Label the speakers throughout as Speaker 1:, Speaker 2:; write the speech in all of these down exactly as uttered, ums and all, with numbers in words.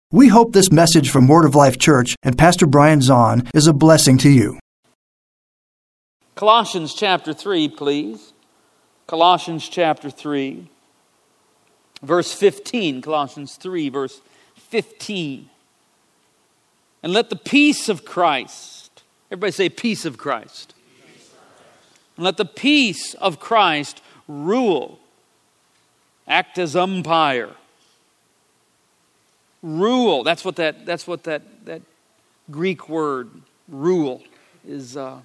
Speaker 1: We hope this message from Word of Life Church and Pastor Brian Zahn is a blessing to you.
Speaker 2: Colossians chapter three, please. Colossians chapter three, verse fifteen. Colossians three, verse fifteen. And let the peace of Christ, everybody say peace of Christ. And let the peace of Christ rule, act as umpire. Rule, that's what that that's what that, that Greek word, rule, is uh,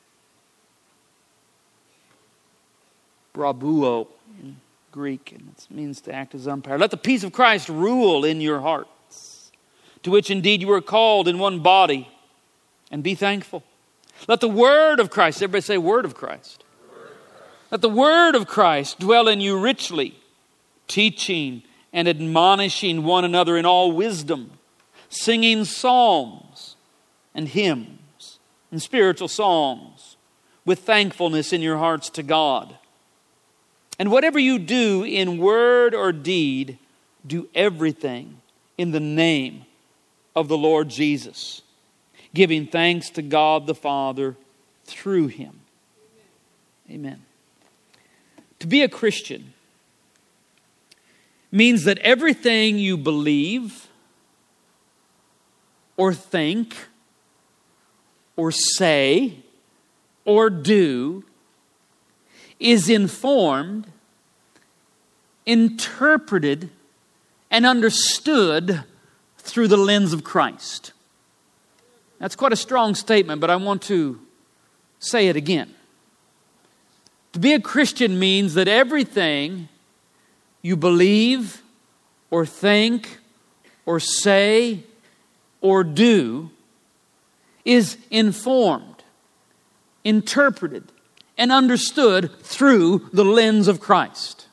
Speaker 2: brabuo in Greek, and it means to act as umpire. Let the peace of Christ rule in your hearts, to which indeed you are called in one body, and be thankful. Let the word of Christ, everybody say word of Christ. Word of Christ. Let the word of Christ dwell in you richly, teaching and admonishing one another in all wisdom, singing psalms and hymns and spiritual songs with thankfulness in your hearts to God. And whatever you do in word or deed, do everything in the name of the Lord Jesus, giving thanks to God the Father through Him. Amen. To be a Christian means that everything you believe or think or say or do is informed, interpreted, and understood through the lens of Christ. That's quite a strong statement, but I want to say it again. To be a Christian means that everything you believe or think or say or do is informed, interpreted, and understood through the lens of Christ.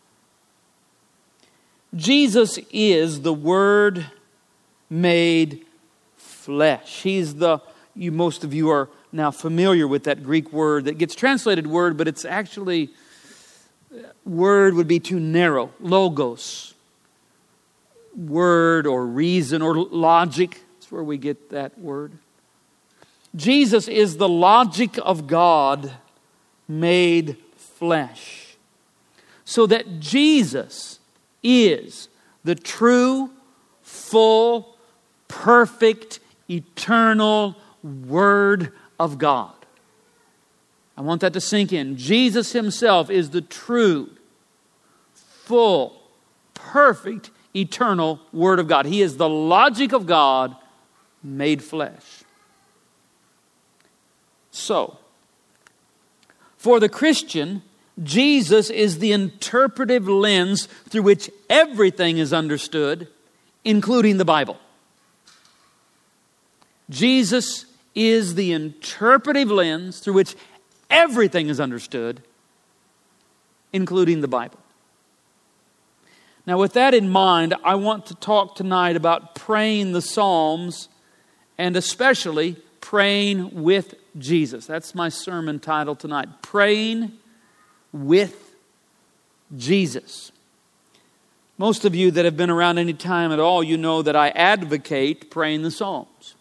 Speaker 2: Jesus is the Word made flesh. He's the, you most of you are now familiar with that Greek word that gets translated word, but it's actually, word would be too narrow. Logos. Word or reason or logic. That's where we get that word. Jesus is the logic of God made flesh. So that Jesus is the true, full, perfect, eternal Word of God. I want that to sink in. Jesus Himself is the true, full, perfect, eternal Word of God. He is the logic of God made flesh. So, for the Christian, Jesus is the interpretive lens through which everything is understood, including the Bible. Jesus is the interpretive lens through which everything is understood, including the Bible. Now, with that in mind, I want to talk tonight about praying the Psalms and especially praying with Jesus. That's my sermon title tonight. Praying with Jesus. Most of you that have been around any time at all, you know that I advocate praying the Psalms.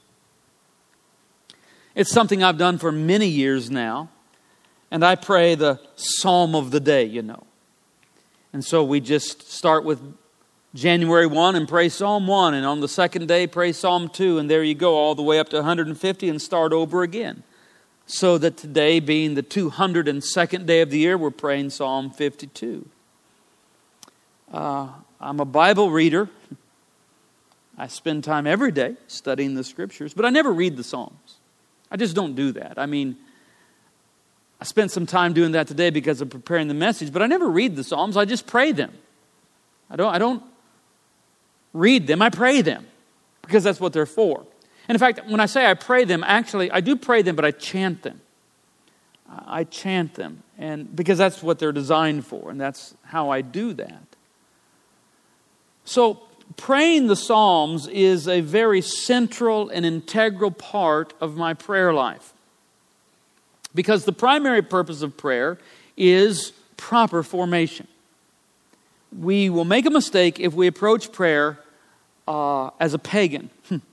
Speaker 2: It's something I've done for many years now. And I pray the Psalm of the day, you know. And so we just start with January first and pray Psalm one. And on the second day, pray Psalm two. And there you go, all the way up to one hundred fifty and start over again. So that today, being the two hundred second day of the year, we're praying Psalm fifty-two. Uh, I'm a Bible reader. I spend time every day studying the Scriptures. But I never read the Psalms. I just don't do that. I mean, I spent some time doing that today because of preparing the message, but I never read the Psalms. I just pray them. I don't, I don't read them. I pray them because that's what they're for. And in fact, when I say I pray them, actually, I do pray them, but I chant them. I chant them, and because that's what they're designed for, and that's how I do that. So, praying the Psalms is a very central and integral part of my prayer life. Because the primary purpose of prayer is proper formation. We will make a mistake if we approach prayer uh, as a pagan.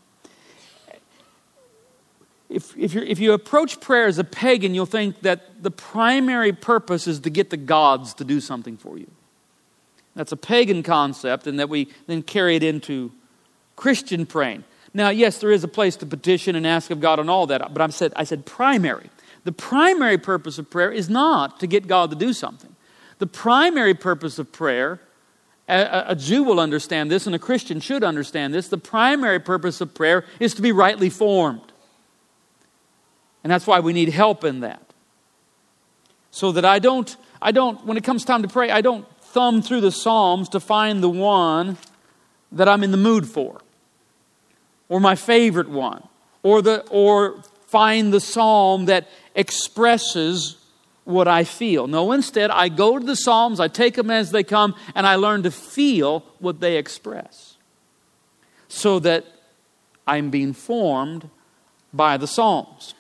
Speaker 2: If, if, you're, if you approach prayer as a pagan, you'll think that the primary purpose is to get the gods to do something for you. That's a pagan concept, and that we then carry it into Christian praying. Now, yes, there is a place to petition and ask of God and all that, but I said, I said primary. The primary purpose of prayer is not to get God to do something. The primary purpose of prayer, a, a Jew will understand this, and a Christian should understand this, the primary purpose of prayer is to be rightly formed. And that's why we need help in that. So that I don't, I don't, when it comes time to pray, I don't thumb through the Psalms to find the one that I'm in the mood for, or my favorite one, or the or find the psalm that expresses what I feel. No, instead, I go to the Psalms, I take them as they come, and I learn to feel what they express, so that I'm being formed by the Psalms.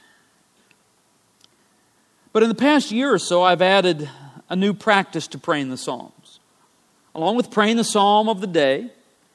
Speaker 2: But in the past year or so, I've added a new practice to praying the Psalms. Along with praying the Psalm of the day,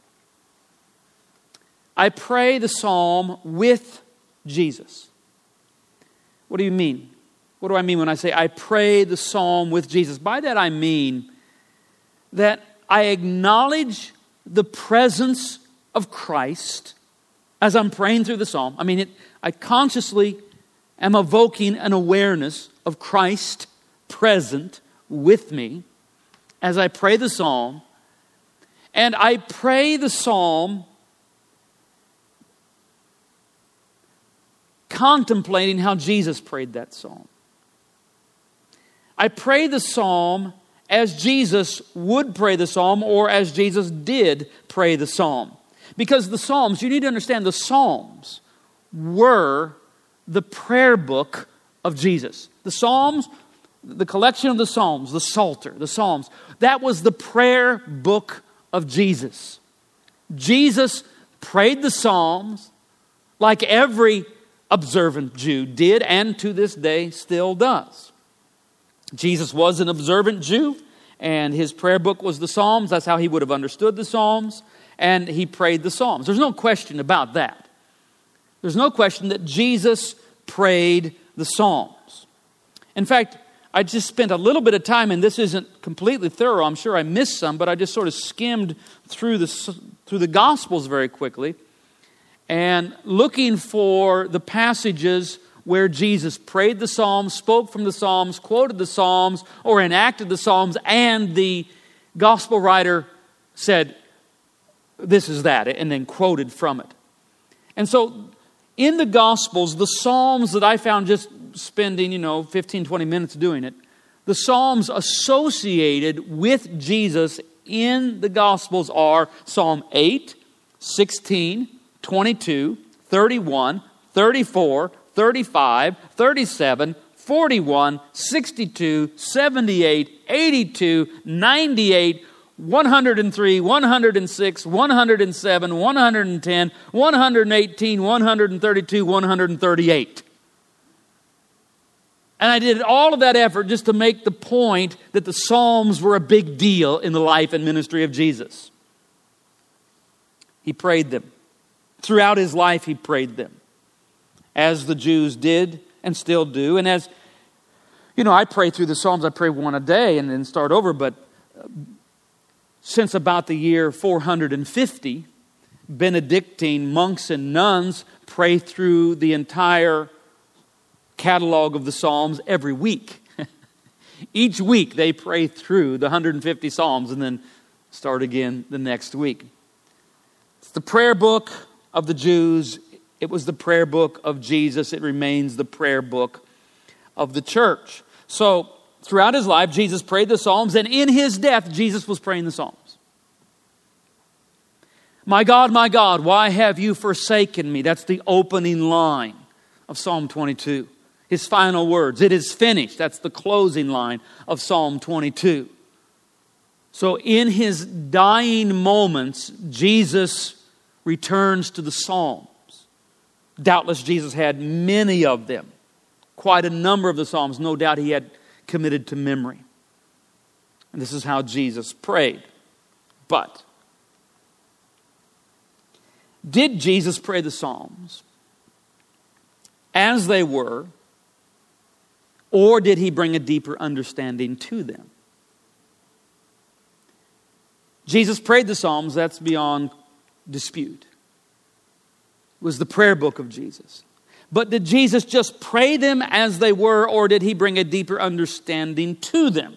Speaker 2: I pray the Psalm with Jesus. What do you mean? What do I mean when I say I pray the Psalm with Jesus? By that I mean that I acknowledge the presence of Christ as I'm praying through the Psalm. I mean, it, I consciously am evoking an awareness of Christ present with me as I pray the Psalm. And I pray the Psalm contemplating how Jesus prayed that Psalm. I pray the Psalm as Jesus would pray the Psalm, or as Jesus did pray the Psalm. Because the Psalms, you need to understand, the Psalms were the prayer book of Jesus. The Psalms, the collection of the Psalms, the Psalter, the Psalms, that was the prayer book of Jesus. Jesus prayed the Psalms like every observant Jew did, and to this day still does. Jesus was an observant Jew, and his prayer book was the Psalms. That's how he would have understood the Psalms, and he prayed the Psalms. There's no question about that. There's no question that Jesus prayed the Psalms. In fact, I just spent a little bit of time, and this isn't completely thorough. I'm sure I missed some, but I just sort of skimmed through the, through the Gospels very quickly, and looking for the passages where Jesus prayed the Psalms, spoke from the Psalms, quoted the Psalms, or enacted the Psalms, and the Gospel writer said, this is that, and then quoted from it. And so, in the Gospels, the Psalms that I found, just spending, you know, fifteen, twenty minutes doing it, the Psalms associated with Jesus in the Gospels are Psalm eight, sixteen, twenty-two, thirty-one, thirty-four, thirty-five, thirty-seven, forty-one, sixty-two, seventy-eight, eighty-two, ninety-eight, one hundred three, one hundred six, one hundred seven, one hundred ten, one hundred eighteen, one hundred thirty-two, one hundred thirty-eight. And I did all of that effort just to make the point that the Psalms were a big deal in the life and ministry of Jesus. He prayed them. Throughout his life, he prayed them, as the Jews did and still do. And as, you know, I pray through the Psalms, I pray one a day and then start over, but since about the year four hundred fifty, Benedictine monks and nuns pray through the entire catalog of the Psalms every week. Each week they pray through the one hundred fifty Psalms and then start again the next week. It's the prayer book of the Jews. It was the prayer book of Jesus. It remains the prayer book of the church. So, throughout his life, Jesus prayed the Psalms, and in his death, Jesus was praying the Psalms. My God, my God, why have you forsaken me? That's the opening line of Psalm twenty-two. His final words, it is finished. That's the closing line of Psalm twenty-two. So in his dying moments, Jesus returns to the Psalms. Doubtless Jesus had many of them. Quite a number of the Psalms, no doubt he had committed to memory. And this is how Jesus prayed. But Did Jesus pray the Psalms as they were, or did he bring a deeper understanding to them? Jesus prayed the Psalms, that's beyond dispute. It was the prayer book of Jesus. But did Jesus just pray them as they were, or did he bring a deeper understanding to them?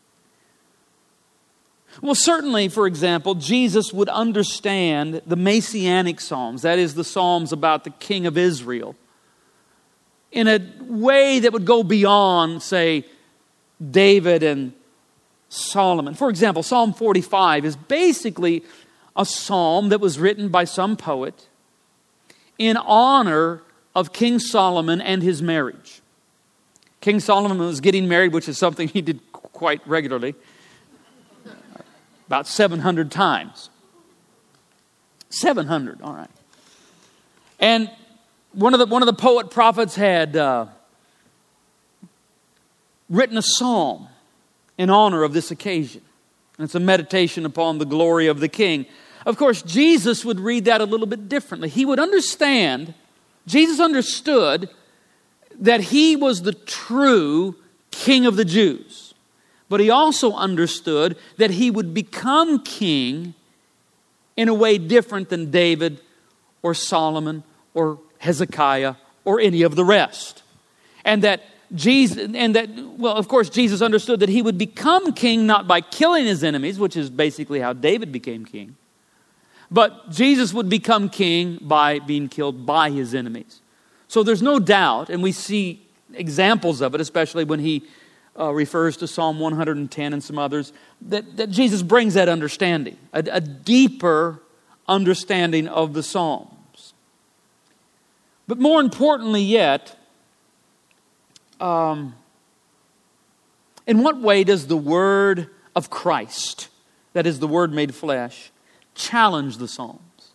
Speaker 2: Well, certainly, for example, Jesus would understand the Messianic Psalms, that is, the Psalms about the King of Israel, in a way that would go beyond, say, David and Solomon. For example, Psalm forty-five is basically a psalm that was written by some poet in honor of King Solomon and his marriage. King Solomon was getting married, which is something he did quite regularly, about seven hundred times. seven hundred, all right. And one of the one of the poet prophets had uh, written a psalm in honor of this occasion. And it's a meditation upon the glory of the King. Of course, Jesus would read that a little bit differently. He would understand, Jesus understood that he was the true King of the Jews. But he also understood that he would become king in a way different than David or Solomon or Hezekiah or any of the rest. And that Jesus, and that, well, of course, Jesus understood that he would become king not by killing his enemies, which is basically how David became king, but Jesus would become king by being killed by his enemies. So there's no doubt, and we see examples of it, especially when he uh, refers to Psalm one hundred ten and some others, that, that Jesus brings that understanding, a, a deeper understanding of the Psalms. But more importantly yet, Um, in what way does the word of Christ, that is the word made flesh, challenge the Psalms?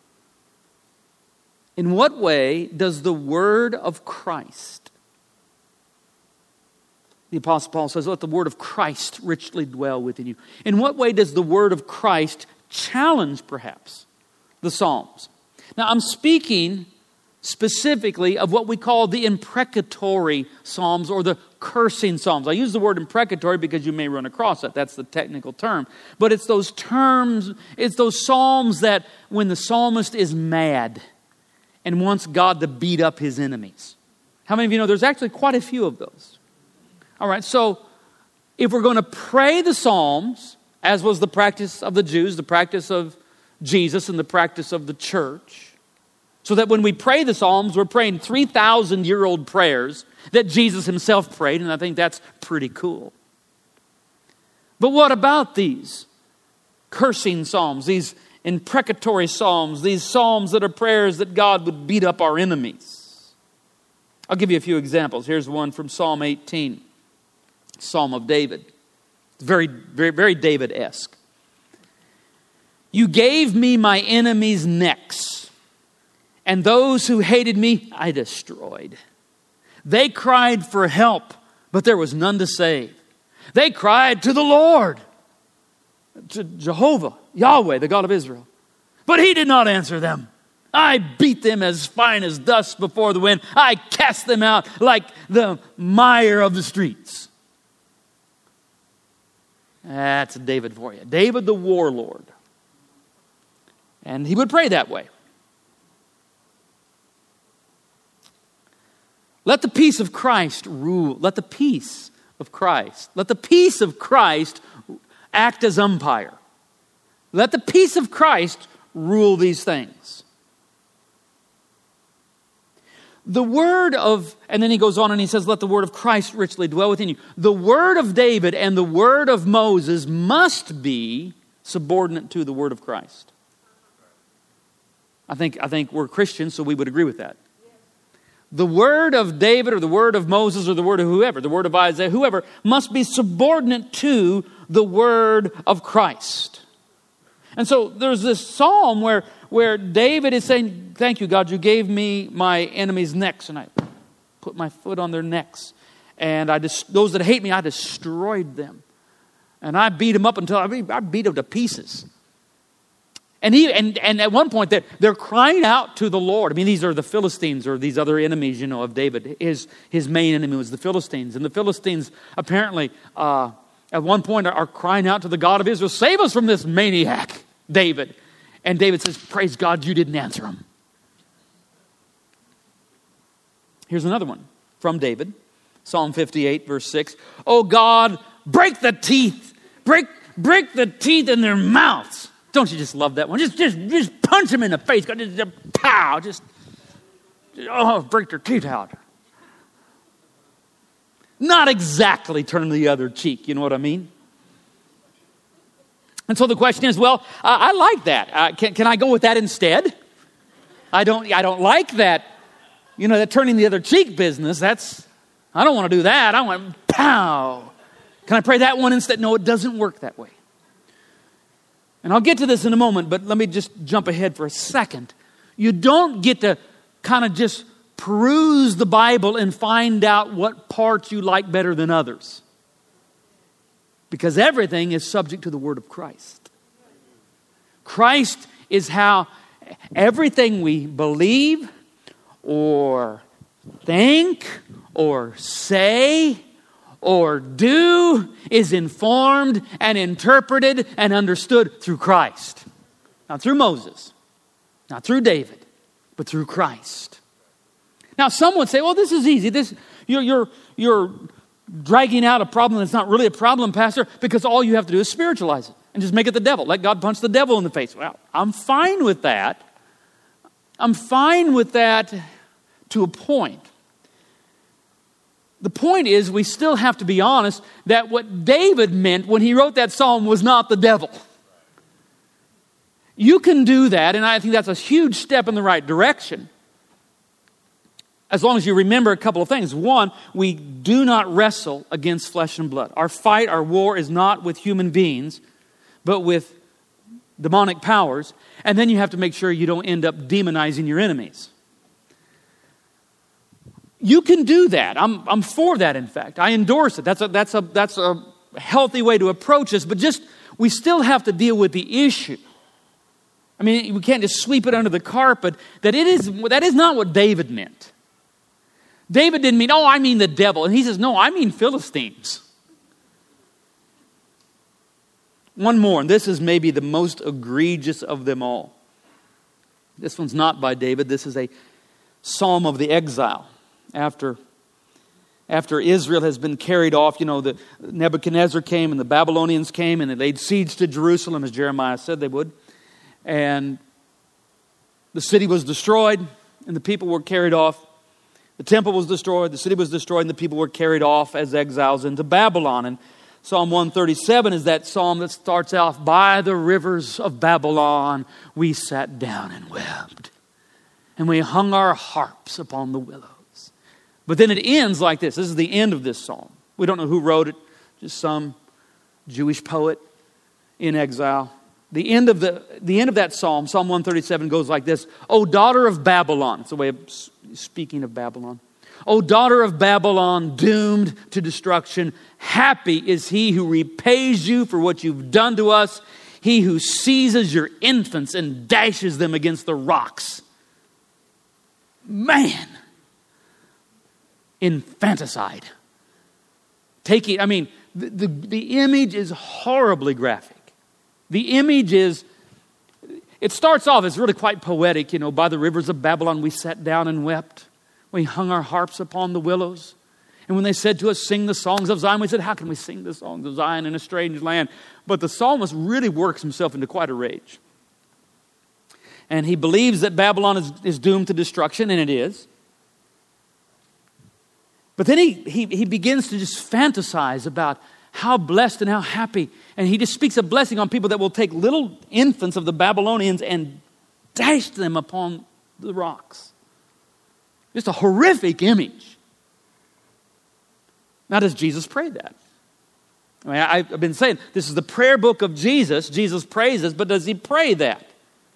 Speaker 2: In what way does the word of Christ, the Apostle Paul says, let the word of Christ richly dwell within you. In what way does the word of Christ challenge, perhaps, the Psalms? Now, I'm speaking specifically of what we call the imprecatory Psalms or the cursing Psalms. I use the word imprecatory because you may run across it. That's the technical term. But it's those terms, it's those Psalms that when the psalmist is mad and wants God to beat up his enemies. How many of you know there's actually quite a few of those? All right, so if we're going to pray the Psalms, as was the practice of the Jews, the practice of Jesus and the practice of the church, so that when we pray the Psalms, we're praying three thousand year old prayers that Jesus himself prayed, and I think that's pretty cool. But what about these cursing Psalms, these imprecatory Psalms, these Psalms that are prayers that God would beat up our enemies? I'll give you a few examples. Here's one from Psalm eighteen, Psalm of David. It's very, very, very David-esque. You gave me my enemies' necks, and those who hated me, I destroyed. They cried for help, but there was none to save. They cried to the Lord, to Jehovah, Yahweh, the God of Israel. But he did not answer them. I beat them as fine as dust before the wind. I cast them out like the mire of the streets. That's David for you. David the warlord. And he would pray that way. Let the peace of Christ rule. Let the peace of Christ. Let the peace of Christ act as umpire. Let the peace of Christ rule these things. The word of, and then he goes on and he says, let the word of Christ richly dwell within you. The word of David and the word of Moses must be subordinate to the word of Christ. I think, I think we're Christians, so we would agree with that. The word of David or the word of Moses or the word of whoever, the word of Isaiah, whoever, must be subordinate to the word of Christ. And so there's this psalm where, where David is saying, thank you, God, you gave me my enemies' necks, and I put my foot on their necks. And I just, those that hate me, I destroyed them. And I beat them up until I beat, I beat them to pieces. And, he, and, and at one point, they're, they're crying out to the Lord. I mean, these are the Philistines or these other enemies, you know, of David. His, his main enemy was the Philistines. And the Philistines apparently, uh, at one point, are, are crying out to the God of Israel, save us from this maniac, David. And David says, praise God, you didn't answer him. Here's another one from David. Psalm fifty-eight, verse six. Oh God, break the teeth. Break, break the teeth in their mouths. Don't you just love that one? Just, just, just punch them in the face. Just, just pow. Just, just, oh, break their teeth out. Not exactly turn the other cheek. You know what I mean? And so the question is, well, I, I like that. Uh, can, can I go with that instead? I don't. I don't like that. You know, that turning the other cheek business. That's. I don't want to do that. I want pow. Can I pray that one instead? No, it doesn't work that way. And I'll get to this in a moment, but let me just jump ahead for a second. You don't get to kind of just peruse the Bible and find out what parts you like better than others. Because everything is subject to the word of Christ. Christ is how everything we believe or think or say or do is informed and interpreted and understood through Christ. Not through Moses, not through David, but through Christ. Now some would say, well, this is easy. This you're, you're, you're dragging out a problem that's not really a problem, Pastor, because all you have to do is spiritualize it and just make it the devil. Let God punch the devil in the face. Well, I'm fine with that. I'm fine with that to a point. The point is, we still have to be honest that what David meant when he wrote that psalm was not the devil. You can do that, and I think that's a huge step in the right direction. As long as you remember a couple of things. One, we do not wrestle against flesh and blood. Our fight, our war is not with human beings, but with demonic powers. And then you have to make sure you don't end up demonizing your enemies. You can do that. I'm, I'm for that, in fact. I endorse it. That's a, that's, a, that's a healthy way to approach this. But just, we still have to deal with the issue. I mean, we can't just sweep it under the carpet. That it is, that is not what David meant. David didn't mean, oh, I mean the devil. And he says, no, I mean Philistines. One more, and this is maybe the most egregious of them all. This one's not by David. This is a psalm of the exile. After, after Israel has been carried off, you know, the Nebuchadnezzar came and the Babylonians came and they laid siege to Jerusalem, as Jeremiah said they would. And the city was destroyed and the people were carried off. The temple was destroyed, the city was destroyed, and the people were carried off as exiles into Babylon. And Psalm one thirty-seven is that psalm that starts off, by the rivers of Babylon we sat down and wept, and we hung our harps upon the willows. But then it ends like this. This is the end of this psalm. We don't know who wrote it, just some Jewish poet in exile. The end of the, the end of that psalm, Psalm one thirty-seven, goes like this. O daughter of Babylon. It's a way of speaking of Babylon. O daughter of Babylon, doomed to destruction, happy is he who repays you for what you've done to us, he who seizes your infants and dashes them against the rocks. Man, infanticide. Taking, I mean, the, the, the image is horribly graphic. The image is, it starts off as really quite poetic, you know, by the rivers of Babylon we sat down and wept. We hung our harps upon the willows. And when they said to us, sing the songs of Zion, we said, how can we sing the songs of Zion in a strange land? But the psalmist really works himself into quite a rage. And he believes that Babylon is, is doomed to destruction, and it is. But then he, he, he begins to just fantasize about how blessed and how happy. And he just speaks a blessing on people that will take little infants of the Babylonians and dash them upon the rocks. Just a horrific image. Now, does Jesus pray that? I mean, I've been saying this is the prayer book of Jesus. Jesus prays this, but does he pray that?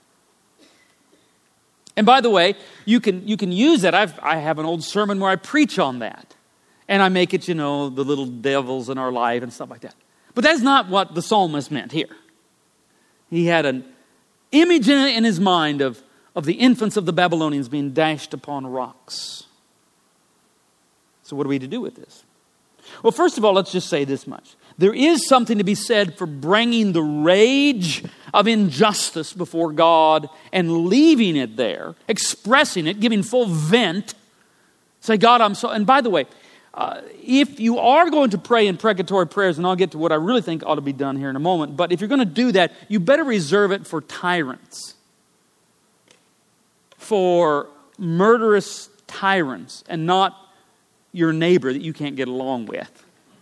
Speaker 2: And by the way, you can you can use that. I've, I have an old sermon where I preach on that. And I make it, you know, the little devils in our life and stuff like that. But that's not what the psalmist meant here. He had an image in, in his mind of, of the infants of the Babylonians being dashed upon rocks. So what are we to do with this? Well, first of all, let's just say this much. There is something to be said for bringing the rage of injustice before God and leaving it there, expressing it, giving full vent. Say, God, I'm so... And by the way, uh, if you are going to pray imprecatory prayers, and I'll get to what I really think ought to be done here in a moment, but if you're going to do that, you better reserve it for tyrants, for murderous tyrants, and not your neighbor that you can't get along with.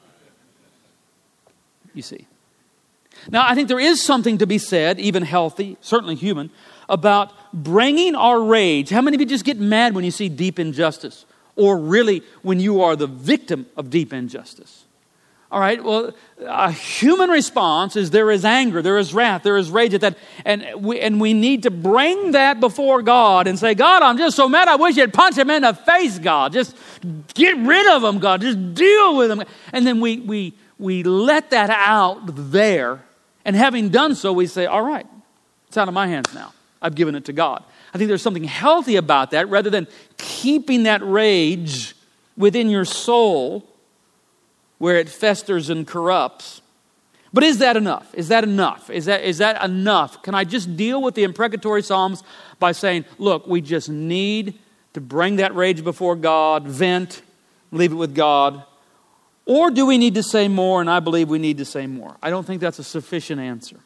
Speaker 2: You see. Now, I think there is something to be said, even healthy, certainly human, about bringing our rage. How many of you just get mad when you see deep injustice? Or really when you are the victim of deep injustice? All right, well, a human response is there is anger, there is wrath, there is rage at that. And we, and we need to bring that before God and say, God, I'm just so mad, I wish you'd punch him in the face, God. Just get rid of him, God. Just deal with him. And then we we we let that out there. And having done so, we say, all right, it's out of my hands now. I've given it to God. I think there's something healthy about that rather than keeping that rage within your soul where it festers and corrupts. But is that enough? Is that enough? Is that, is that enough? Can I just deal with the imprecatory Psalms by saying, look, we just need to bring that rage before God, vent, leave it with God? Or do we need to say more? And I believe we need to say more. I don't think that's a sufficient answer.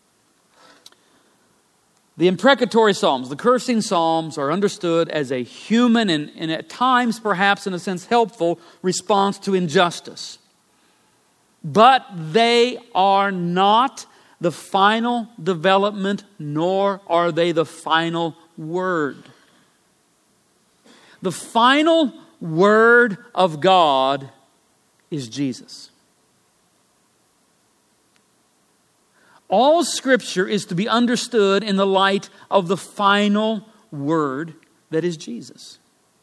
Speaker 2: The imprecatory Psalms, the cursing Psalms, are understood as a human and, and at times perhaps in a sense helpful response to injustice. But they are not the final development, nor are they the final word. The final word of God is Jesus. All Scripture is to be understood in the light of the final word that is Jesus.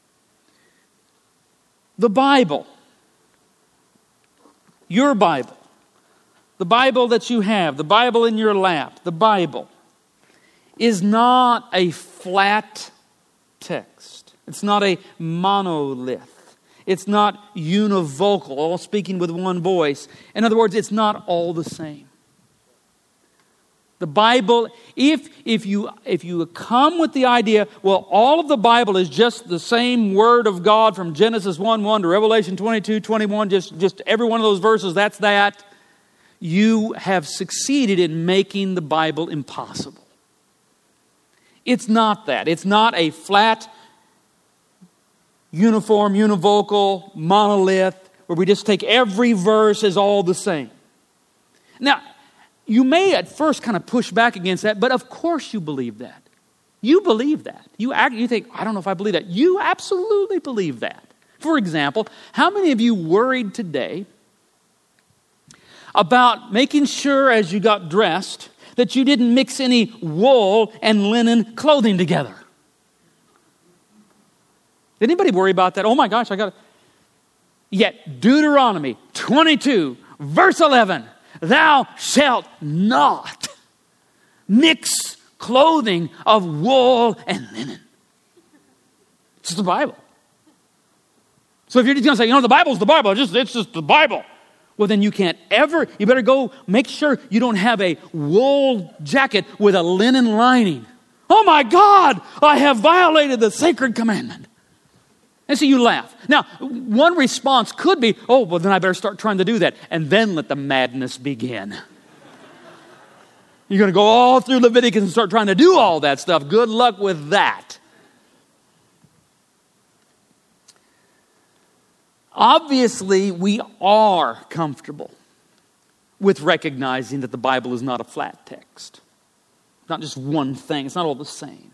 Speaker 2: The Bible, your Bible, the Bible that you have, the Bible in your lap, the Bible is not a flat text. It's not a monolith. It's not univocal, all speaking with one voice. In other words, it's not all the same. The Bible, if, if, you, if you come with the idea, well, all of the Bible is just the same Word of God from Genesis one one to Revelation twenty-two twenty-one, just, just every one of those verses, that's that, you have succeeded in making the Bible impossible. It's not that. It's not a flat, uniform, univocal, monolith, where we just take every verse as all the same. Now, you may at first kind of push back against that, but of course you believe that. You believe that. You act, you think, I don't know if I believe that. You absolutely believe that. For example, how many of you worried today about making sure as you got dressed that you didn't mix any wool and linen clothing together? Did anybody worry about that? Oh my gosh, I got it. Yet Deuteronomy twenty-two, verse eleven, thou shalt not mix clothing of wool and linen. It's just the Bible. So if you're just going to say, you know, the Bible's the Bible, it's just, it's just the Bible. Well, then you can't ever, you better go make sure you don't have a wool jacket with a linen lining. Oh my God, I have violated the sacred commandment. And so you laugh. Now, one response could be, oh, well, then I better start trying to do that. And then let the madness begin. You're going to go all through Leviticus and start trying to do all that stuff. Good luck with that. Obviously, we are comfortable with recognizing that the Bible is not a flat text. Not just one thing. It's not all the same.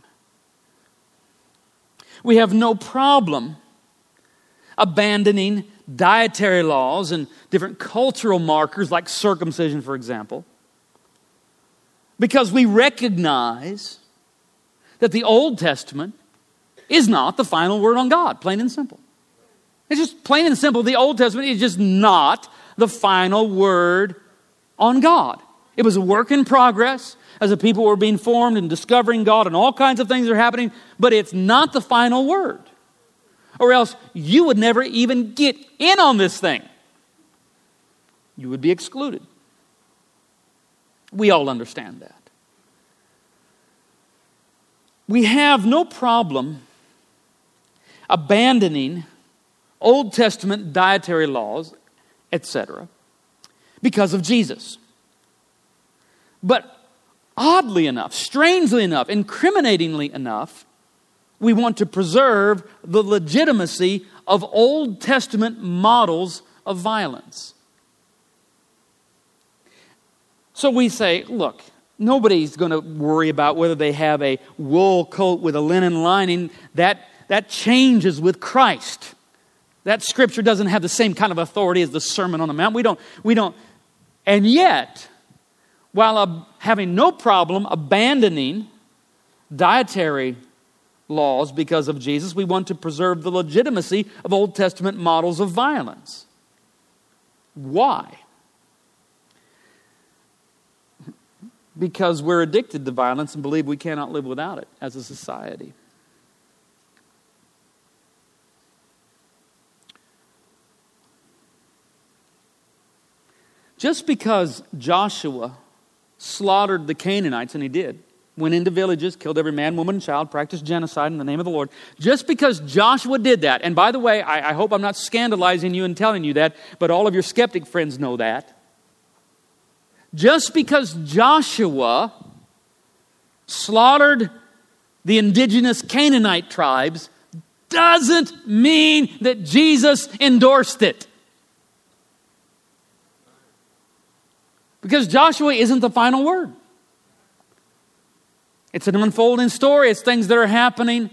Speaker 2: We have no problem abandoning dietary laws and different cultural markers like circumcision, for example, because we recognize that the Old Testament is not the final word on God, plain and simple. It's just plain and simple. The Old Testament is just not the final word on God. It was a work in progress as the people were being formed and discovering God, and all kinds of things are happening, but it's not the final word. Or else you would never even get in on this thing. You would be excluded. We all understand that. We have no problem abandoning Old Testament dietary laws, et cetera, because of Jesus. But oddly enough, strangely enough, incriminatingly enough, we want to preserve the legitimacy of Old Testament models of violence. So we say, look, nobody's going to worry about whether they have a wool coat with a linen lining. That, that changes with Christ. That scripture doesn't have the same kind of authority as the Sermon on the Mount. We don't, we don't, and yet, while uh, having no problem abandoning dietary laws because of Jesus, we want to preserve the legitimacy of Old Testament models of violence. Why? Because we're addicted to violence and believe we cannot live without it as a society. Just because Joshua slaughtered the Canaanites, and he did, went into villages, killed every man, woman, and child, practiced genocide in the name of the Lord. Just because Joshua did that, and by the way, I, I hope I'm not scandalizing you and telling you that, but all of your skeptic friends know that. Just because Joshua slaughtered the indigenous Canaanite tribes doesn't mean that Jesus endorsed it. Because Joshua isn't the final word. It's an unfolding story. It's things that are happening.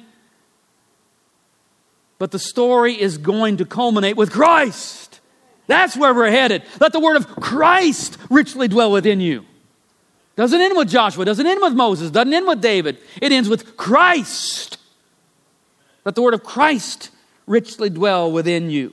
Speaker 2: But the story is going to culminate with Christ. That's where we're headed. Let the word of Christ richly dwell within you. Doesn't end with Joshua. Doesn't end with Moses. Doesn't end with David. It ends with Christ. Let the word of Christ richly dwell within you.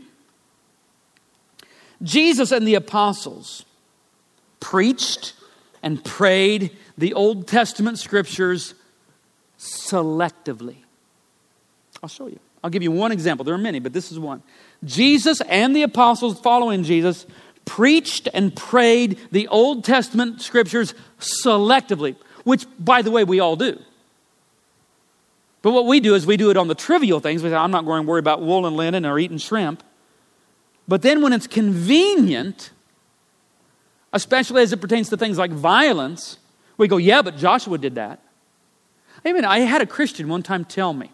Speaker 2: Jesus and the apostles preached and prayed the Old Testament scriptures selectively. I'll show you. I'll give you one example. There are many, but this is one. Jesus and the apostles following Jesus preached and prayed the Old Testament scriptures selectively, which, by the way, we all do. But what we do is we do it on the trivial things. We say, I'm not going to worry about wool and linen or eating shrimp. But then when it's convenient, especially as it pertains to things like violence, we go, yeah, but Joshua did that. I mean, I had a Christian one time tell me,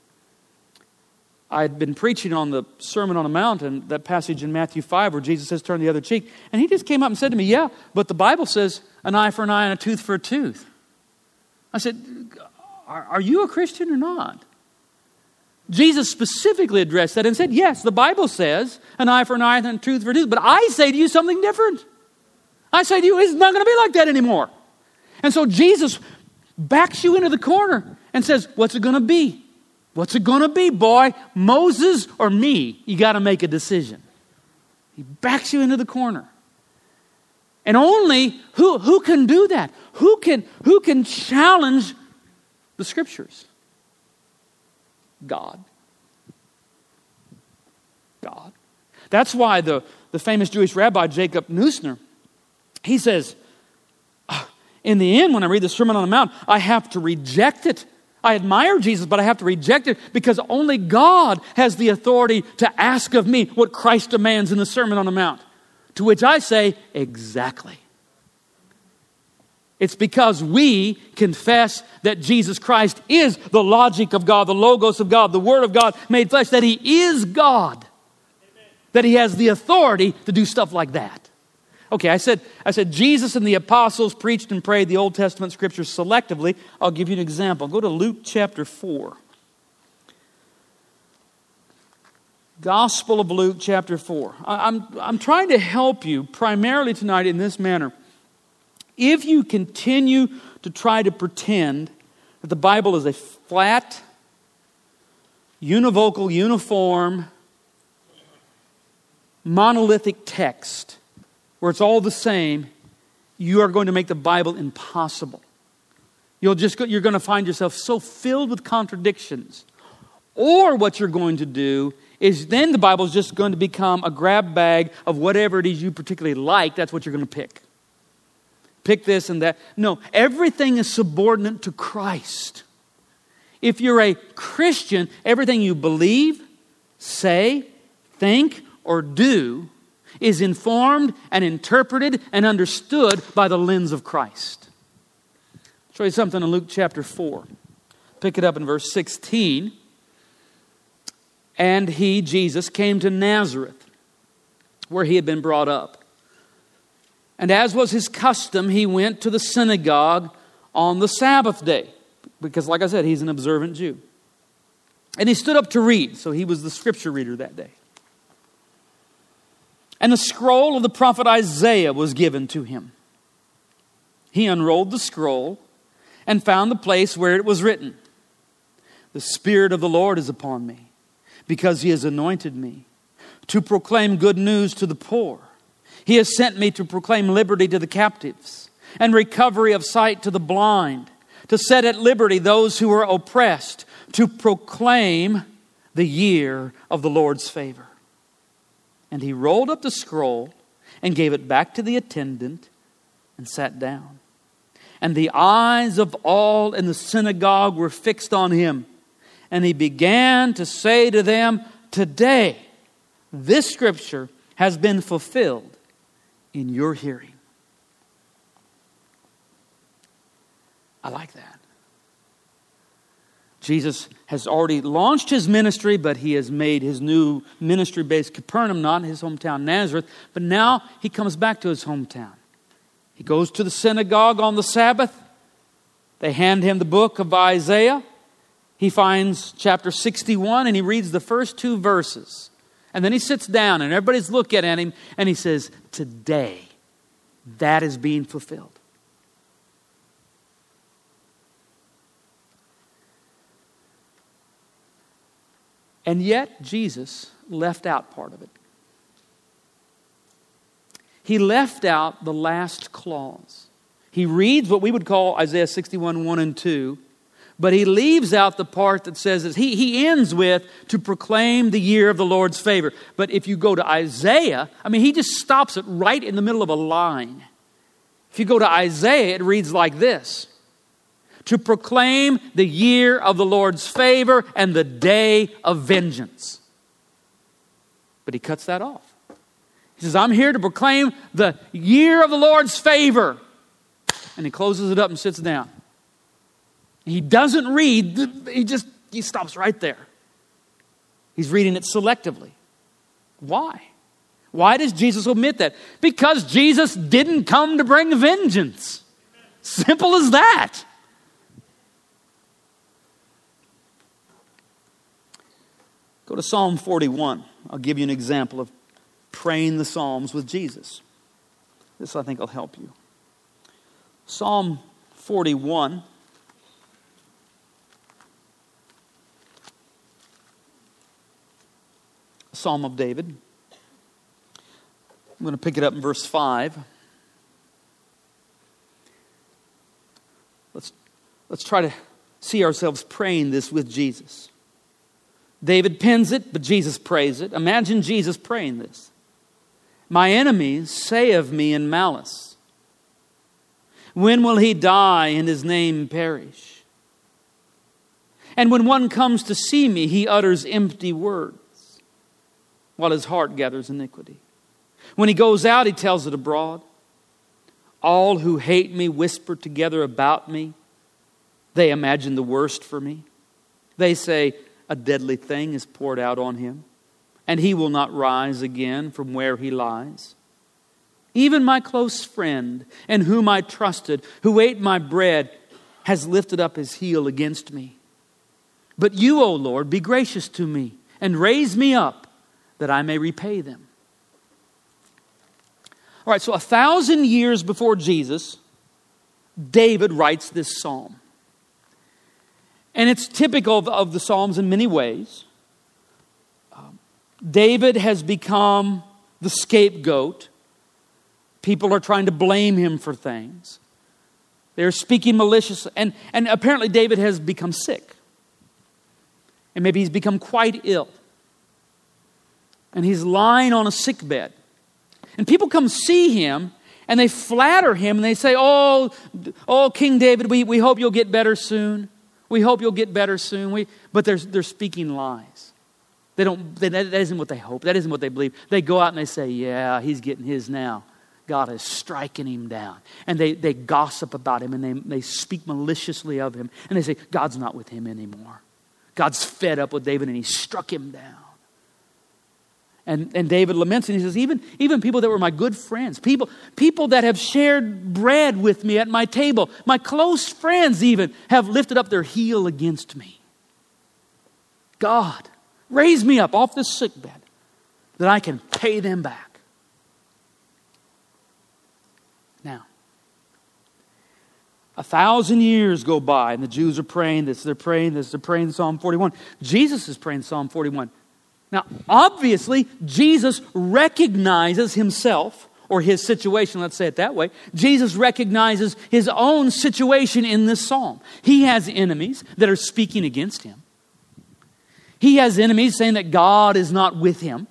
Speaker 2: I had been preaching on the Sermon on the Mount and that passage in Matthew five where Jesus says, turn the other cheek. And he just came up and said to me, yeah, but the Bible says an eye for an eye and a tooth for a tooth. I said, are, are you a Christian or not? Jesus specifically addressed that and said, yes, the Bible says an eye for an eye and a tooth for a tooth. But I say to you something different. I say to you, it's not going to be like that anymore. And so Jesus backs you into the corner and says, what's it going to be? What's it going to be, boy? Moses or me? You got to make a decision. He backs you into the corner. And only, who, who can do that? Who can, who can challenge the scriptures? God. God. That's why the, the famous Jewish rabbi Jacob Neusner, he says, in the end, when I read the Sermon on the Mount, I have to reject it. I admire Jesus, but I have to reject it because only God has the authority to ask of me what Christ demands in the Sermon on the Mount. To which I say, exactly. It's because we confess that Jesus Christ is the logic of God, the Logos of God, the Word of God made flesh, that He is God. Amen. That He has the authority to do stuff like that. Okay, I said, I said Jesus and the apostles preached and prayed the Old Testament scriptures selectively. I'll give you an example. Go to Luke chapter four. Gospel of Luke chapter four. I'm, I'm trying to help you primarily tonight in this manner. If you continue to try to pretend that the Bible is a flat, univocal, uniform, monolithic text, where it's all the same, you are going to make the Bible impossible. You'll just go, you're going to find yourself so filled with contradictions. Or what you're going to do is then the Bible is just going to become a grab bag of whatever it is you particularly like. That's what you're going to pick. Pick this and that. No, everything is subordinate to Christ. If you're a Christian, everything you believe, say, think, or do is informed and interpreted and understood by the lens of Christ. I'll show you something in Luke chapter four. Pick it up in verse sixteen. And he, Jesus, came to Nazareth, where he had been brought up. And as was his custom, he went to the synagogue on the Sabbath day. Because, like I said, he's an observant Jew. And he stood up to read. So he was the scripture reader that day. And the scroll of the prophet Isaiah was given to him. He unrolled the scroll and found the place where it was written, "The Spirit of the Lord is upon me, because he has anointed me to proclaim good news to the poor. He has sent me to proclaim liberty to the captives and recovery of sight to the blind, to set at liberty those who are oppressed, to proclaim the year of the Lord's favor." And he rolled up the scroll and gave it back to the attendant and sat down. And the eyes of all in the synagogue were fixed on him. And he began to say to them, "Today, this scripture has been fulfilled in your hearing." I like that. Jesus has already launched his ministry, but he has made his new ministry base Capernaum, not his hometown Nazareth. But now he comes back to his hometown. He goes to the synagogue on the Sabbath. They hand him the book of Isaiah. He finds chapter sixty-one and he reads the first two verses. And then he sits down and everybody's looking at him and he says, "Today, that is being fulfilled." And yet, Jesus left out part of it. He left out the last clause. He reads what we would call Isaiah sixty-one, one and two, but he leaves out the part that says, this. he, he ends with, "to proclaim the year of the Lord's favor." But if you go to Isaiah, I mean, he just stops it right in the middle of a line. If you go to Isaiah, it reads like this: "To proclaim the year of the Lord's favor and the day of vengeance." But he cuts that off. He says, "I'm here to proclaim the year of the Lord's favor." And he closes it up and sits down. He doesn't read, he just, he stops right there. He's reading it selectively. Why? Why does Jesus omit that? Because Jesus didn't come to bring vengeance. Simple as that. Go to Psalm forty-one. I'll give you an example of praying the Psalms with Jesus. This, I think, will help you. Psalm forty-one. Psalm of David. I'm going to pick it up in verse five. Let's, let's try to see ourselves praying this with Jesus. David pens it, but Jesus prays it. Imagine Jesus praying this. "My enemies say of me in malice, when will he die and his name perish? And when one comes to see me, he utters empty words, while his heart gathers iniquity. When he goes out, he tells it abroad. All who hate me whisper together about me. They imagine the worst for me. They say, a deadly thing is poured out on him, and he will not rise again from where he lies. Even my close friend, in whom I trusted, who ate my bread, has lifted up his heel against me. But you, O Lord, be gracious to me, and raise me up, that I may repay them." All right, so a thousand years before Jesus, David writes this psalm. And it's typical of, of the Psalms in many ways. Um, David has become the scapegoat People are trying to blame him for things. They're speaking malicious. And, and apparently David has become sick. And maybe he's become quite ill. And he's lying on a sick bed. And people come see him and they flatter him and they say, oh, oh King David, we, we hope you'll get better soon. We hope you'll get better soon. We, but they're, they're speaking lies. They don't, they, that isn't what they hope. That isn't what they believe. They go out and they say, yeah, he's getting his now. God is striking him down. And they, they gossip about him and they, they speak maliciously of him. And they say, God's not with him anymore. God's fed up with David and he struck him down. And, and David laments and he says, even, even people that were my good friends, people, people that have shared bread with me at my table, my close friends even, have lifted up their heel against me. God, raise me up off this sick bed that I can pay them back. Now, a thousand years go by and the Jews are praying this, they're praying this, they're praying Psalm forty-one. Jesus is praying Psalm forty-one. Now, obviously, Jesus recognizes himself, or his situation, let's say it that way. Jesus recognizes his own situation in this psalm. He has enemies that are speaking against him. He has enemies saying that God is not with him.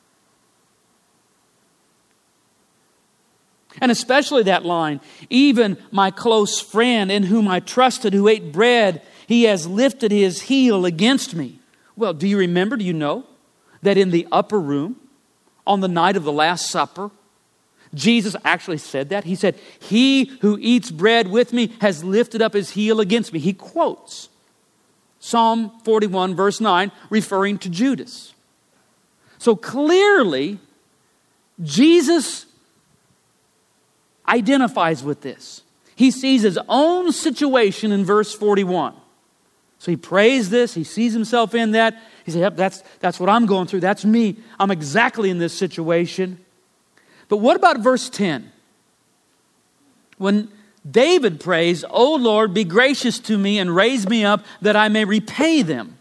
Speaker 2: And especially that line, even my close friend in whom I trusted, who ate bread, he has lifted his heel against me. Well, do you remember, do you know, that in the upper room, on the night of the Last Supper, Jesus actually said that. He said, he who eats bread with me has lifted up his heel against me. He quotes Psalm forty-one, verse nine, referring to Judas. So clearly, Jesus identifies with this. He sees his own situation in verse forty-one. So he prays this. He sees himself in that. He says, yep, that's, that's what I'm going through. That's me. I'm exactly in this situation. But what about verse ten? When David prays, O Lord, be gracious to me and raise me up that I may repay them.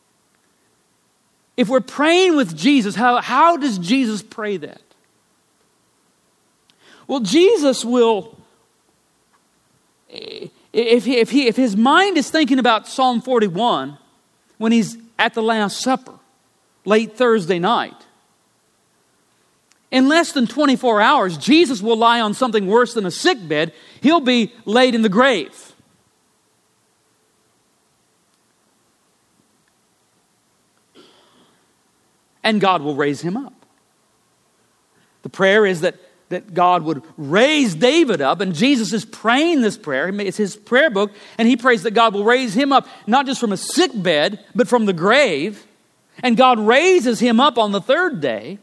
Speaker 2: If we're praying with Jesus, how, how does Jesus pray that? Well, Jesus will, if he, if he, if his mind is thinking about Psalm forty-one, when he's at the Last Supper, late Thursday night, in less than twenty-four hours, Jesus will lie on something worse than a sick bed. He'll be laid in the grave. And God will raise him up. The prayer is that that God would raise David up, and Jesus is praying this prayer. It's his prayer book, and he prays that God will raise him up, not just from a sick bed, but from the grave. And God raises him up on the third day.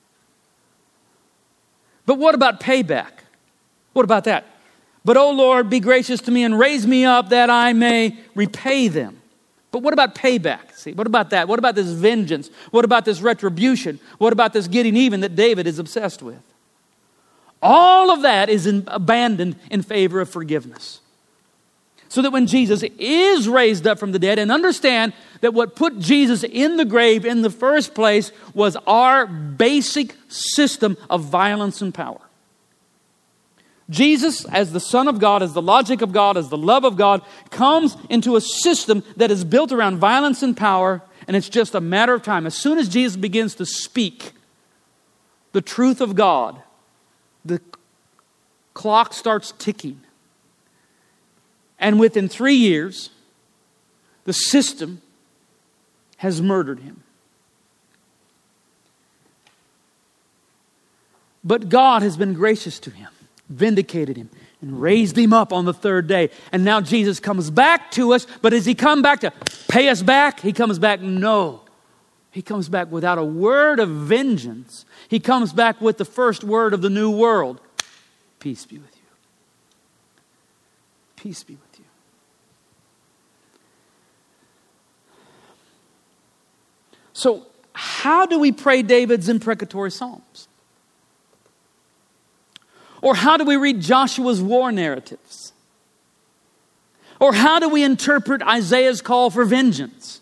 Speaker 2: But what about payback? What about that? But, O Lord, be gracious to me and raise me up that I may repay them. But what about payback? See, what about that? What about this vengeance? What about this retribution? What about this getting even that David is obsessed with? All of that is in, abandoned in favor of forgiveness. So that when Jesus is raised up from the dead, and understand that what put Jesus in the grave in the first place was our basic system of violence and power. Jesus, as the Son of God, as the logic of God, as the love of God, comes into a system that is built around violence and power, and it's just a matter of time. As soon as Jesus begins to speak the truth of God, the clock starts ticking. And within three years, the system has murdered him. But God has been gracious to him, vindicated him, and raised him up on the third day. And now Jesus comes back to us, but does he come back to pay us back? He comes back, no. He comes back without a word of vengeance. He comes back with the first word of the new world. Peace be with you. Peace be with you. So, how do we pray David's imprecatory psalms? Or how do we read Joshua's war narratives? Or how do we interpret Isaiah's call for vengeance?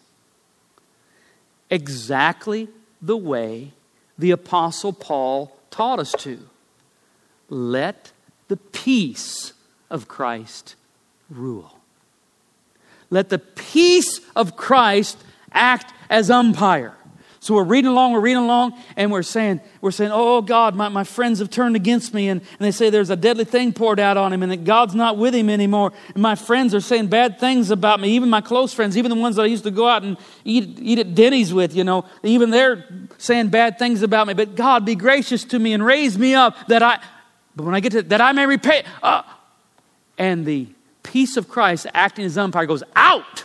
Speaker 2: Exactly the way the Apostle Paul taught us to. let the peace of Christ rule. Let the peace of Christ act as umpire. So we're reading along, we're reading along, and we're saying, we're saying, oh God, my, my friends have turned against me, and, and they say there's a deadly thing poured out on him, and that God's not with him anymore. And my friends are saying bad things about me, even my close friends, even the ones that I used to go out and eat, eat at Denny's with, you know, even they're saying bad things about me. But God, be gracious to me and raise me up that I, but when I get to, that I may repay. Uh, and the peace of Christ acting as umpire goes out.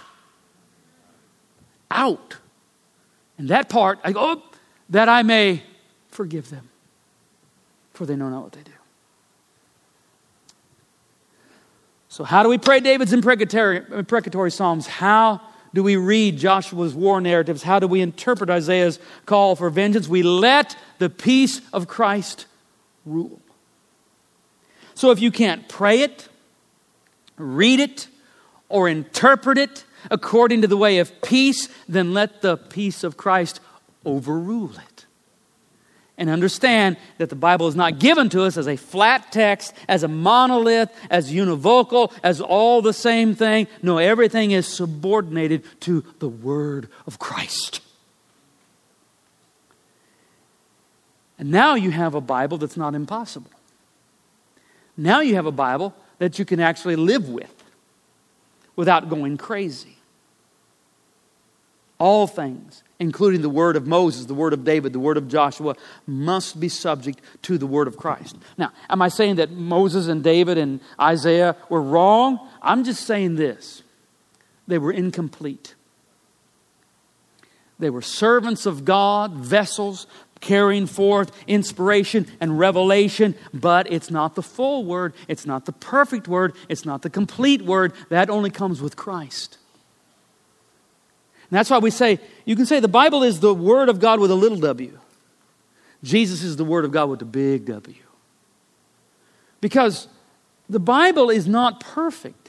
Speaker 2: Out. And that part, I go, oh, that I may forgive them, for they know not what they do. So how do we pray David's imprecatory, imprecatory psalms? How do we read Joshua's war narratives? How do we interpret Isaiah's call for vengeance? We let the peace of Christ rule. So if you can't pray it, read it, or interpret it according to the way of peace, then let the peace of Christ overrule it. And understand that the Bible is not given to us as a flat text, as a monolith, as univocal, as all the same thing. No, everything is subordinated to the Word of Christ. And now you have a Bible that's not impossible. Now you have a Bible that you can actually live with without going crazy. All things, including the word of Moses, the word of David, the word of Joshua, must be subject to the word of Christ. Now, am I saying that Moses and David and Isaiah were wrong? I'm just saying this. They were incomplete. They were servants of God, vessels, carrying forth inspiration and revelation, but it's not the full word. It's not the perfect word. It's not the complete word. That only comes with Christ. And that's why we say, you can say the Bible is the Word of God with a little w. Jesus is the Word of God with a big W. Because the Bible is not perfect.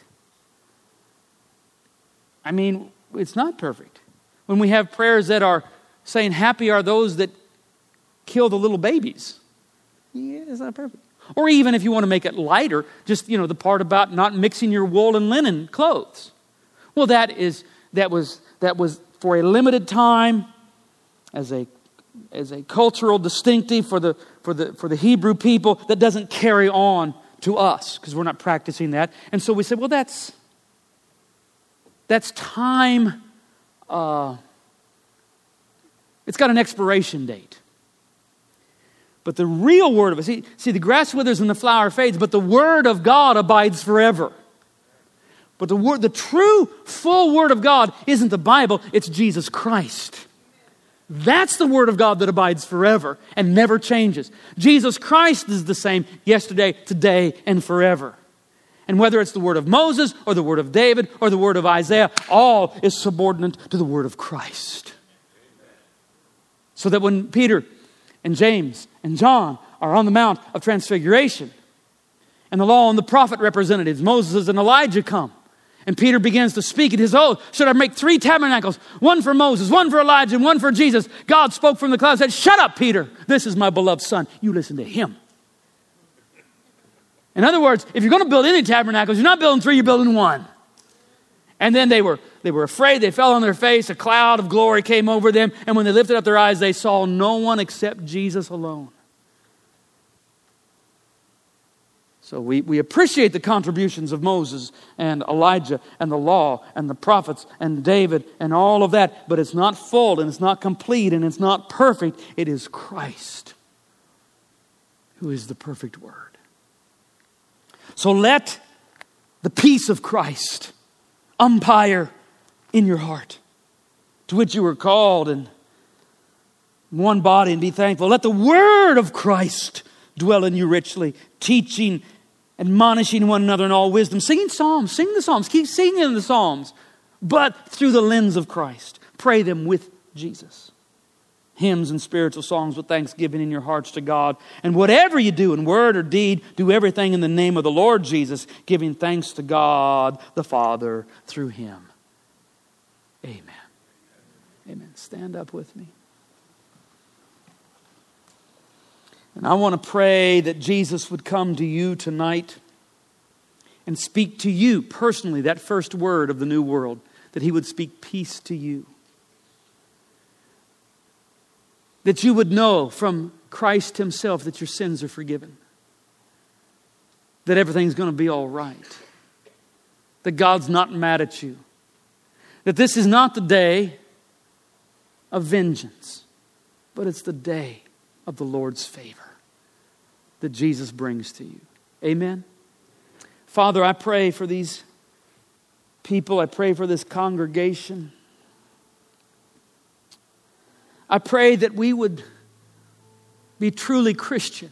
Speaker 2: I mean, it's not perfect. When we have prayers that are saying, happy are those that kill the little babies. Yeah, it's not perfect. Or even if you want to make it lighter, just, you know, the part about not mixing your wool and linen clothes. Well, that is, that was... That was for a limited time as a, as a cultural distinctive for the, for, the, for the Hebrew people that doesn't carry on to us because we're not practicing that. And so we said, well, that's, that's time. Uh, it's got an expiration date. But the real word of it, see, see, the grass withers and the flower fades, but the word of God abides forever. But the word, the true, full Word of God isn't the Bible, it's Jesus Christ. That's the Word of God that abides forever and never changes. Jesus Christ is the same yesterday, today, and forever. And whether it's the Word of Moses or the Word of David or the Word of Isaiah, all is subordinate to the Word of Christ. So that when Peter and James and John are on the Mount of Transfiguration, and the law and the prophet representatives, Moses and Elijah, come, and Peter begins to speak. It is, oh, should I make three tabernacles? One for Moses, one for Elijah, and one for Jesus. God spoke from the clouds and said, shut up, Peter. This is my beloved son. You listen to him. In other words, if you're going to build any tabernacles, you're not building three, you're building one. And then they were, they were afraid. They fell on their face. A cloud of glory came over them. And when they lifted up their eyes, they saw no one except Jesus alone. So we, we appreciate the contributions of Moses and Elijah and the law and the prophets and David and all of that. But it's not full and it's not complete and it's not perfect. It is Christ who is the perfect Word. So let the peace of Christ umpire in your heart, to which you were called in one body, and be thankful. Let the Word of Christ dwell in you richly, teaching, admonishing one another in all wisdom, singing psalms, sing the psalms, keep singing the psalms, but through the lens of Christ. Pray them with Jesus. Hymns and spiritual songs with thanksgiving in your hearts to God. And whatever you do in word or deed, do everything in the name of the Lord Jesus, giving thanks to God the Father through Him. Amen. Amen. Stand up with me. And I want to pray that Jesus would come to you tonight and speak to you personally, that first word of the new world, that He would speak peace to you. That you would know from Christ Himself that your sins are forgiven. That everything's going to be all right. That God's not mad at you. That this is not the day of vengeance, but it's the day of the Lord's favor that Jesus brings to you. Amen. Father, I pray for these people. I pray for this congregation. I pray that we would be truly Christian,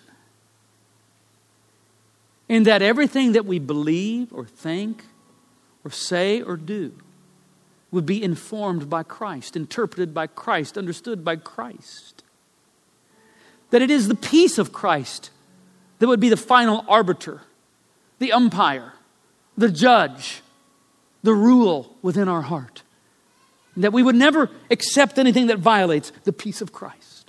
Speaker 2: in that everything that we believe or think or say or do would be informed by Christ, interpreted by Christ, understood by Christ. That it is the peace of Christ that would be the final arbiter, the umpire, the judge, the rule within our heart. And that we would never accept anything that violates the peace of Christ.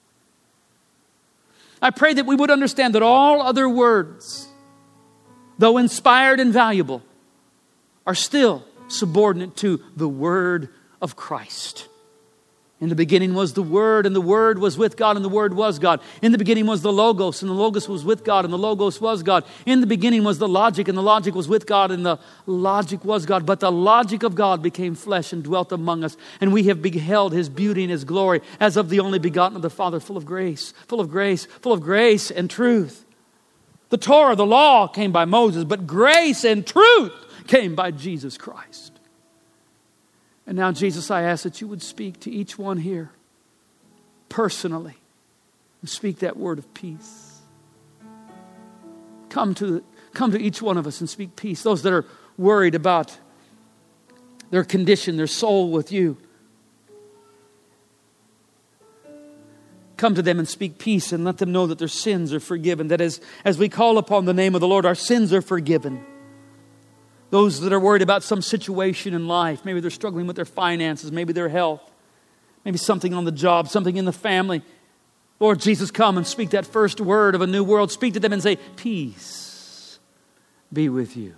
Speaker 2: I pray that we would understand that all other words, though inspired and valuable, are still subordinate to the Word of Christ. In the beginning was the Word, and the Word was with God, and the Word was God. In the beginning was the Logos, and the Logos was with God, and the Logos was God. In the beginning was the logic, and the logic was with God, and the logic was God. But the logic of God became flesh and dwelt among us, and we have beheld His beauty and His glory as of the only begotten of the Father, full of grace, full of grace, full of grace and truth. The Torah, the law, came by Moses, but grace and truth came by Jesus Christ. And now, Jesus, I ask that you would speak to each one here personally and speak that word of peace. Come to, come to each one of us and speak peace. Those that are worried about their condition, their soul with you, come to them and speak peace and let them know that their sins are forgiven. That as, as we call upon the name of the Lord, our sins are forgiven. Those that are worried about some situation in life, maybe they're struggling with their finances, maybe their health, maybe something on the job, something in the family. Lord Jesus, come and speak that first word of a new world. Speak to them and say, peace be with you.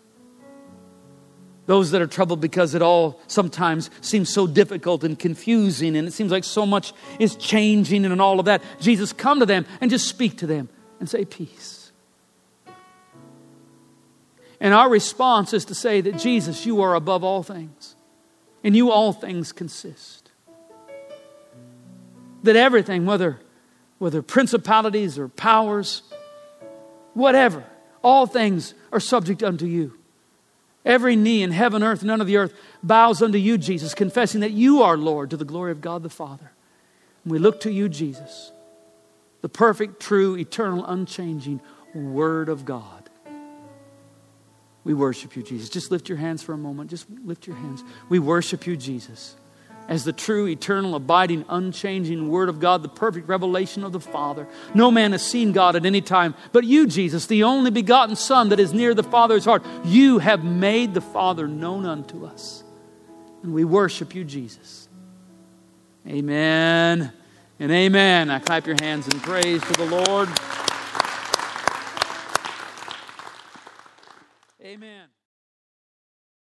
Speaker 2: Those that are troubled because it all sometimes seems so difficult and confusing, and it seems like so much is changing and all of that. Jesus, come to them and just speak to them and say, peace. And our response is to say that, Jesus, you are above all things. In you all things consist. That everything, whether, whether principalities or powers, whatever, all things are subject unto you. Every knee in heaven, earth, and under the earth bows unto you, Jesus, confessing that you are Lord, to the glory of God the Father. And we look to you, Jesus, the perfect, true, eternal, unchanging Word of God. We worship you, Jesus. Just lift your hands for a moment. Just lift your hands. We worship you, Jesus, as the true, eternal, abiding, unchanging Word of God, the perfect revelation of the Father. No man has seen God at any time, but you, Jesus, the only begotten Son that is near the Father's heart. You have made the Father known unto us. And we worship you, Jesus. Amen and amen. Now clap your hands in praise to the Lord.